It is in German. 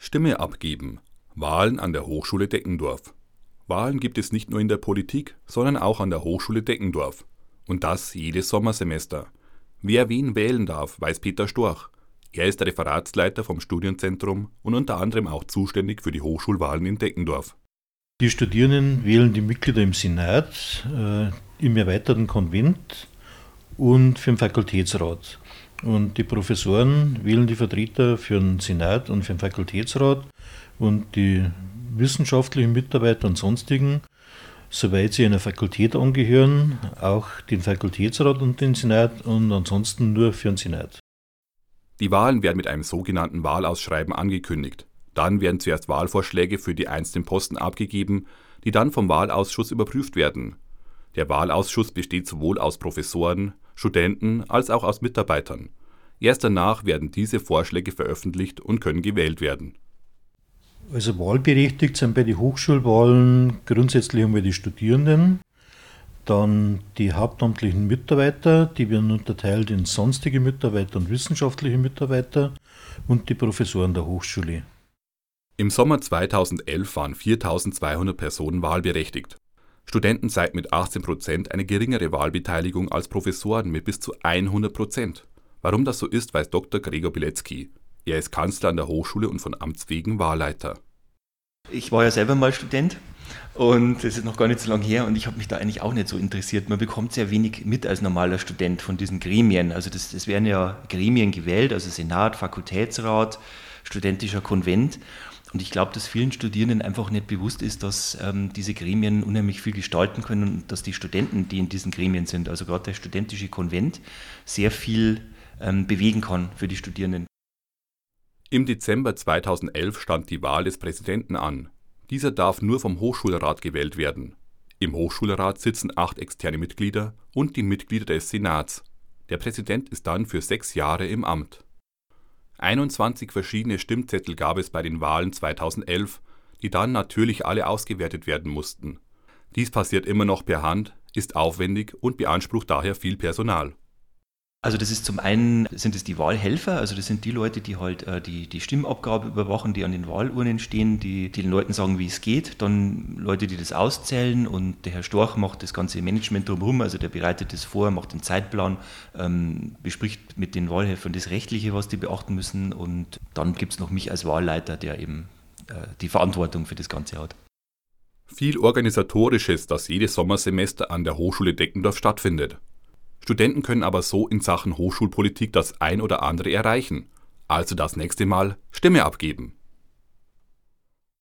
Stimme abgeben. Wahlen an der Hochschule Deckendorf. Wahlen gibt es nicht nur in der Politik, sondern auch an der Hochschule Deckendorf. Und das jedes Sommersemester. Wer wen wählen darf, weiß Peter Storch. Er ist Referatsleiter vom Studienzentrum und unter anderem auch zuständig für die Hochschulwahlen in Deckendorf. Die Studierenden wählen die Mitglieder im Senat, im erweiterten Konvent und für den Fakultätsrat. Und die Professoren wählen die Vertreter für den Senat und für den Fakultätsrat und die wissenschaftlichen Mitarbeiter und sonstigen, soweit sie einer Fakultät angehören, auch den Fakultätsrat und den Senat und ansonsten nur für den Senat. Die Wahlen werden mit einem sogenannten Wahlausschreiben angekündigt. Dann werden zuerst Wahlvorschläge für die einzelnen Posten abgegeben, die dann vom Wahlausschuss überprüft werden. Der Wahlausschuss besteht sowohl aus Professoren, Studenten als auch aus Mitarbeitern. Erst danach werden diese Vorschläge veröffentlicht und können gewählt werden. Also wahlberechtigt sind bei den Hochschulwahlen grundsätzlich einmal die Studierenden, dann die hauptamtlichen Mitarbeiter, die werden unterteilt in sonstige Mitarbeiter und wissenschaftliche Mitarbeiter und die Professoren der Hochschule. Im Sommer 2011 waren 4.200 Personen wahlberechtigt. Studenten zeigten mit 18% eine geringere Wahlbeteiligung als Professoren mit bis zu 100%. Warum das so ist, weiß Dr. Gregor Bilecki. Er ist Kanzler an der Hochschule und von Amts wegen Wahlleiter. Ich war ja selber mal Student und das ist noch gar nicht so lange her und ich habe mich da eigentlich auch nicht so interessiert. Man bekommt sehr wenig mit als normaler Student von diesen Gremien. Also das werden ja Gremien gewählt, also Senat, Fakultätsrat, studentischer Konvent. Und ich glaube, dass vielen Studierenden einfach nicht bewusst ist, dass diese Gremien unheimlich viel gestalten können und dass die Studenten, die in diesen Gremien sind, also gerade der studentische Konvent, sehr viel bewegen kann für die Studierenden. Im Dezember 2011 stand die Wahl des Präsidenten an. Dieser darf nur vom Hochschulrat gewählt werden. Im Hochschulrat sitzen 8 externe Mitglieder und die Mitglieder des Senats. Der Präsident ist dann für 6 Jahre im Amt. 21 verschiedene Stimmzettel gab es bei den Wahlen 2011, die dann natürlich alle ausgewertet werden mussten. Dies passiert immer noch per Hand, ist aufwendig und beansprucht daher viel Personal. Also das ist zum einen, sind es die Wahlhelfer, also das sind die Leute, die halt die Stimmabgabe überwachen, die an den Wahlurnen stehen, die den Leuten sagen, wie es geht, dann Leute, die das auszählen und der Herr Storch macht das ganze Management drumherum, also der bereitet das vor, macht den Zeitplan, bespricht mit den Wahlhelfern das Rechtliche, was die beachten müssen und dann gibt es noch mich als Wahlleiter, der eben die Verantwortung für das Ganze hat. Viel Organisatorisches, das jedes Sommersemester an der Hochschule Deckendorf stattfindet. Studenten können aber so in Sachen Hochschulpolitik das ein oder andere erreichen. Also das nächste Mal Stimme abgeben.